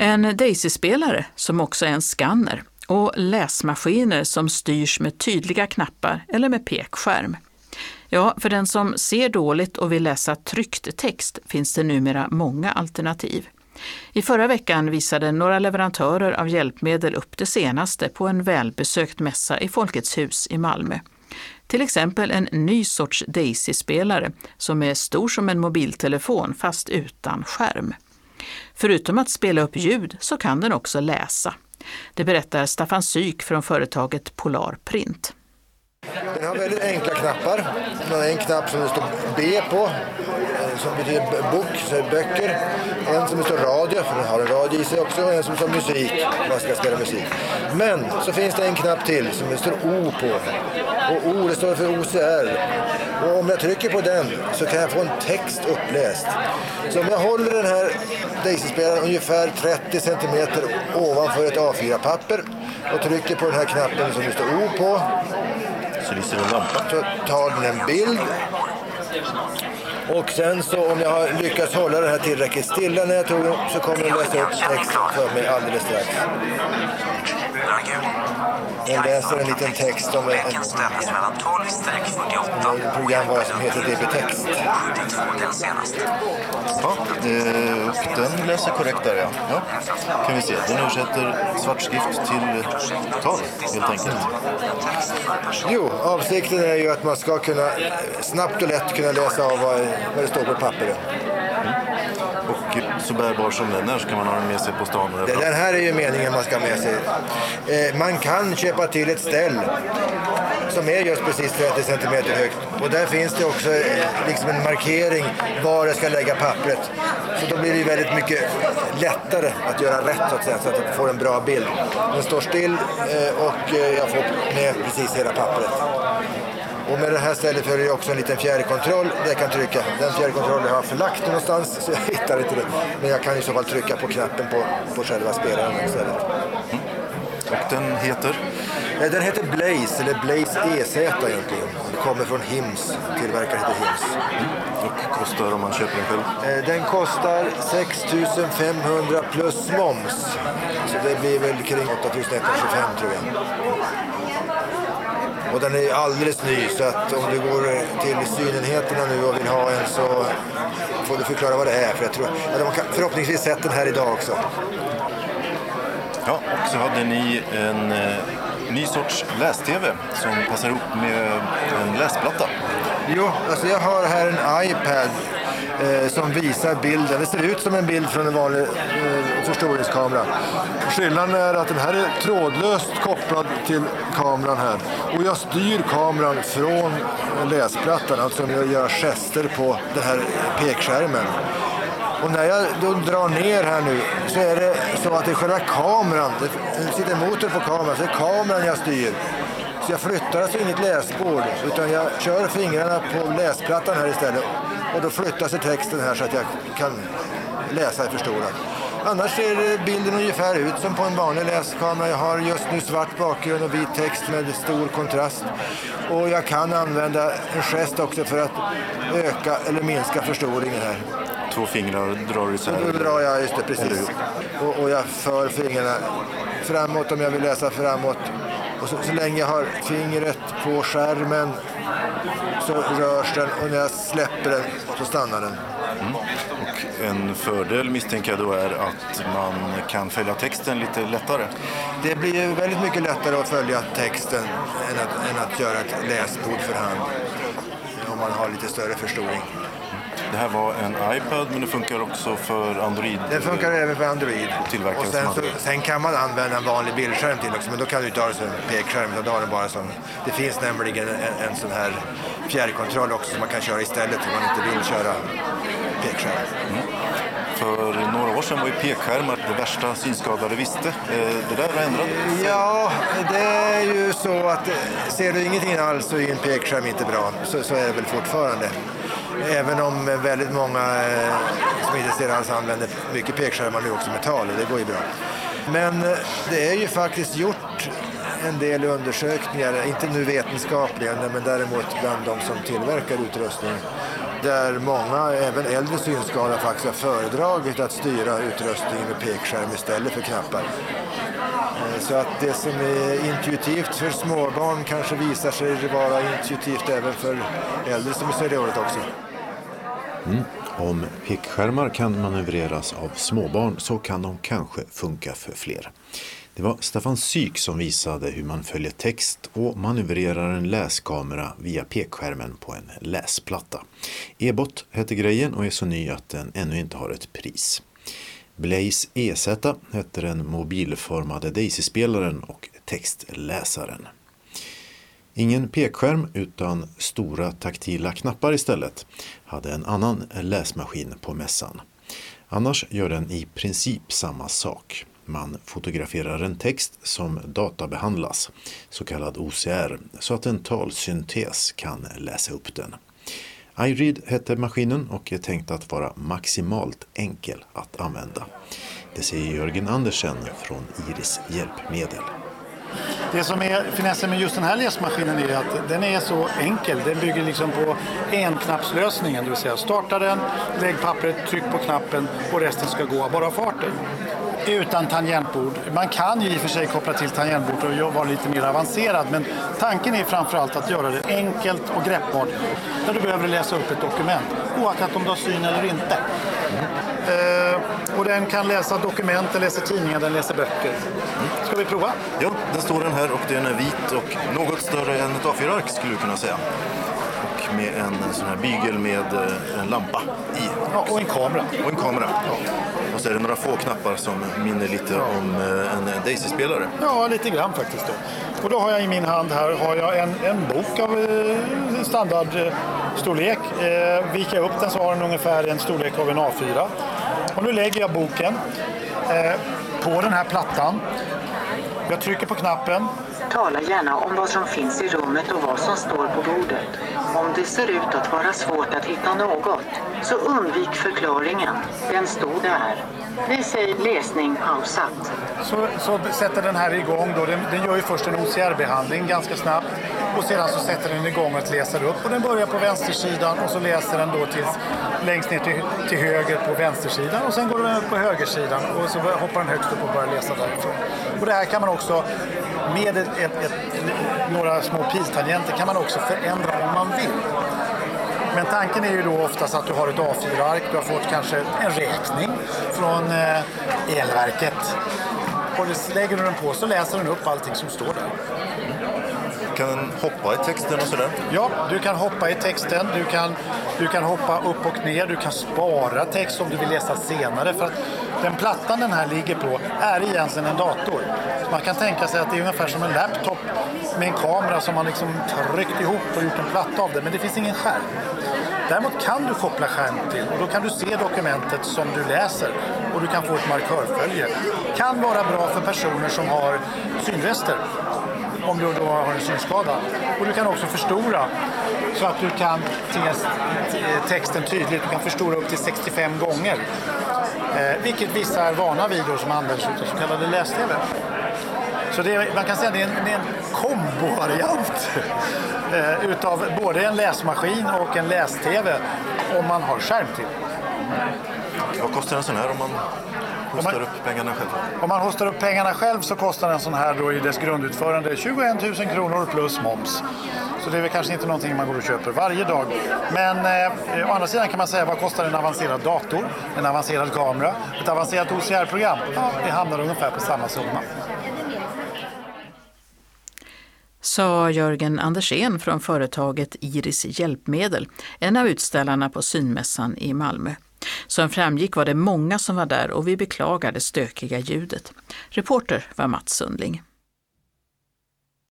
En Daisy-spelare som också är en skanner och läsmaskiner som styrs med tydliga knappar eller med pekskärm. Ja, för den som ser dåligt och vill läsa tryckt text finns det numera många alternativ. I förra veckan visade några leverantörer av hjälpmedel upp det senaste på en välbesökt mässa i Folkets hus i Malmö. Till exempel en ny sorts Daisy-spelare som är stor som en mobiltelefon fast utan skärm. Förutom att spela upp ljud så kan den också läsa. Det berättar Staffan Syk från företaget Polar Print. Den har väldigt enkla knappar. Den har en knapp som det står B på, som betyder bok, så är det böcker. En som det står radio, för den har en radio i sig också. Och en som står musik, man ska spela musik. Men så finns det en knapp till som det står O på. Och O, det står för OCR. Och om jag trycker på den så kan jag få en text uppläst. Så om jag håller den här Daisy-spelaren ungefär 30 cm ovanför ett A4-papper och trycker på den här knappen som det står O på, så lyser en lampa. Så tar den en bild. Och sen så om jag har lyckats hålla den här tillräckligt stilla när jag tog den, så kommer den läsa upp texten för mig alldeles strax. Den läser en liten text om ett program som heter DB-text. Ja, och den läser korrekt där, ja. Kan vi se. Den översätter svartskrift till tal, helt enkelt. Jo, avsikten är ju att man ska kunna snabbt och lätt kunna läsa av vad det står på pappret. Och så bärbar som den är så kan man ha den med sig på stan. Den här är ju meningen man ska med sig. Man kan köpa till ett ställ som är just precis 30 cm högt. Och där finns det också liksom en markering var jag ska lägga pappret. Så då blir det väldigt mycket lättare att göra rätt så att säga, så att jag får en bra bild. Den står still och jag får med precis hela pappret. Och med det här stället följer också en liten fjärrkontroll där jag kan trycka. Den fjärrkontrollen har jag förlagt någonstans så jag hittar inte det. Men jag kan i så fall trycka på knappen på själva spelaren istället. Och den heter? Den heter Blaze, eller Blaze EZ egentligen. Det kommer från Hims, tillverkaren heter Hims. Och kostar om man köper den själv? Den kostar 6 500 plus moms. Så det blir väl kring 8 125 tror jag. Och den är alldeles ny, så att om du går till synenheterna nu och vill ha en så får du förklara vad det är. För jag tror att de har förhoppningsvis sett den här idag också. Ja, och så hade ni en ny sorts läs-tv som passar ihop med en läsplatta. Jo, alltså jag har här en iPad som visar bilden. Det ser ut som en bild från en vanlig förstoringskamera. Skillnaden är att den här är trådlöst kopplad till kameran här. Och jag styr kameran från läsplattan, alltså om jag gör gester på den här pekskärmen. Och när jag då drar ner här nu så är det så att det är själva kameran, det sitter en motor på kameran, så det är kameran jag styr. Så jag flyttar alltså inget läsbord utan jag kör fingrarna på läsplattan här istället. Och då flyttar sig texten här så att jag kan läsa i förstorat. Annars ser bilden ungefär ut som på en vanlig läskamera. Jag har just nu svart bakgrund och vit text med stor kontrast. Och jag kan använda en gest också för att öka eller minska förstoringen här. 2 fingrar drar isär. Då drar jag, just det, precis. Och jag för fingrarna framåt om jag vill läsa framåt. Och så länge jag har fingret på skärmen så rörs den, och när jag släpper den så stannar den. Och en fördel misstänker jag då är att man kan följa texten lite lättare. Det blir väldigt mycket lättare att följa texten än att göra ett läsbord för hand om man har lite större förstoring. Det här var en iPad, men det funkar också för Android. Det funkar även för Android. Och sen kan man använda en vanlig bildskärm till också, men då kan du inte ha det som pekskärm, utan då har den bara som... Det finns nämligen en sån här fjärrkontroll också som man kan köra istället om man inte vill köra pekskärm. För några år sedan var ju pekskärmar det värsta synskadade visste. Det där har ändrat. Ja, det är ju så att ser du ingenting alls så är en pekskärm inte bra. Så är det väl fortfarande. Även om väldigt många som inte ser alls använder mycket pekskärmar nu också metall, det går ju bra. Men det är ju faktiskt gjort en del undersökningar, inte nu vetenskapliga, men däremot bland de som tillverkar utrustning, där många, även äldre synskadade, faktiskt har föredragit att styra utrustningen med pekskärm istället för knappar. Så att det som är intuitivt för småbarn kanske visar sig vara intuitivt även för äldre som ser dåligt också. Om pekskärmar kan manövreras av småbarn så kan de kanske funka för fler. Det var Staffan Syk som visade hur man följer text och manövrerar en läskamera via pekskärmen på en läsplatta. E-bot heter grejen och är så ny att den ännu inte har ett pris. Blaze EZ heter den mobilformade Daisy-spelaren och textläsaren. Ingen pekskärm utan stora taktila knappar istället hade en annan läsmaskin på mässan. Annars gör den i princip samma sak. Man fotograferar en text som databehandlas, så kallad OCR, så att en talsyntes kan läsa upp den. iRead heter maskinen och är tänkt att vara maximalt enkel att använda. Det säger Jörgen Andersen från Iris Hjälpmedel. Det som är finessen med just den här läsmaskinen är att den är så enkel. Den bygger liksom på enknappslösningen, det vill säga starta den, lägg pappret, tryck på knappen och resten ska gå bara av farten. Utan tangentbord. Man kan ju i och för sig koppla till tangentbord och vara lite mer avancerad, men tanken är framförallt att göra det enkelt och greppbart när du behöver läsa upp ett dokument, oaktat om du har syn eller inte. Och den kan läsa dokument, den läser tidningar, den läser böcker. Ska vi prova? Ja, den står den här och den är vit och något större än ett A4-ark skulle du kunna säga. Och med en sån här bygel med en lampa i. Ja, och en kamera. Och en kamera. Ja. Och så är det några få knappar som minner lite om en Daisy-spelare. Ja, lite grann faktiskt då. Och då har jag i min hand här en bok av standardstorlek. Viker jag upp den så har den ungefär en storlek av en A4. Och nu lägger jag boken på den här plattan. Jag trycker på knappen. Tala gärna om vad som finns i rummet och vad som står på bordet. Om det ser ut att vara svårt att hitta något, så undvik förklaringen. Den stod där. Vi säger läsning pausat. Så sätter den här igång då. Den gör ju först en OCR-behandling ganska snabbt. Och sedan så sätter den igång att läsa upp. Och den börjar på vänstersidan och så läser den då längst ner till höger på vänstersidan. Och sen går den upp på högersidan och så hoppar den högst upp och börjar läsa därifrån. Och det här kan man också med några små piltangenter kan man också förändra om man vill. Men tanken är ju då oftast att du har ett A4-ark, du har fått kanske en räkning från elverket. Och lägger du den på så läser den upp allting som står där. Kan den hoppa i texten och sådär? Ja, du kan hoppa i texten, du kan hoppa upp och ner, du kan spara text om du vill läsa senare. För att den plattan den här ligger på är egentligen en dator. Så man kan tänka sig att det är ungefär som en laptop med en kamera som man liksom tryckt ihop och gjort en platta av det. Men det finns ingen skärm. Däremot kan du koppla skärm till och då kan du se dokumentet som du läser och du kan få ett markörfölje. Kan vara bra för personer som har synrester om du då har en synskada. Och du kan också förstora så att du kan se texten tydligt. Du kan förstora upp till 65 gånger. Vilket vissa är vana vid då som används av så kallade läs-tv. Så man kan säga att det är en kombo-variant utav både en läsmaskin och en läs-tv om man har skärm till. Vad kostar en sån här om man hostar upp pengarna själv? Om man hostar upp pengarna själv så kostar en sån här då i dess grundutförande 21 000 kronor plus moms. Så det är väl kanske inte någonting man går och köper varje dag. Men å andra sidan kan man säga vad kostar en avancerad dator, en avancerad kamera, ett avancerat OCR-program? Ja, det hamnar ungefär på samma summa. Sa Jörgen Andersen från företaget Iris Hjälpmedel, en av utställarna på synmässan i Malmö. Som framgick var det många som var där och vi beklagar det stökiga ljudet. Reporter var Mats Sundling.